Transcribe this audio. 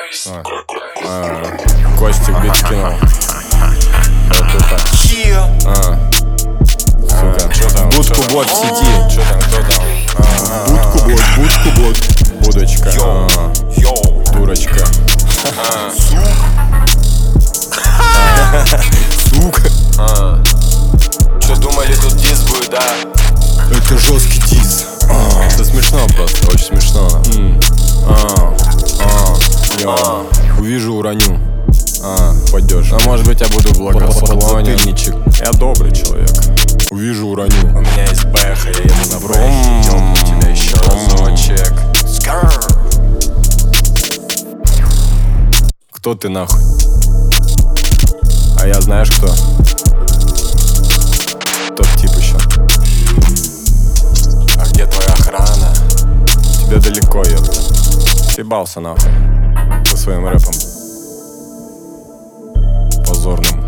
Костик бит скинул. Вот это. Сука. Будку бот в сети. Чё там, кто там? Будку бот. Будочка. Дурочка. Сука. Чё думали, тут дис будет, да? Это жесткий дис. Это смешно просто, очень смешно. Увижу, уроню. Пойдешь. А может быть, я буду благословенничек. Я добрый человек. Увижу, уроню. У меня есть бэха, я еду на брейк. Идём на тебя еще разочек. Кто ты нахуй? А я знаешь кто? Тот тип еще. А где твоя охрана? Тебе далеко, ёпта. Съебался нахуй со своим рэпом позорным.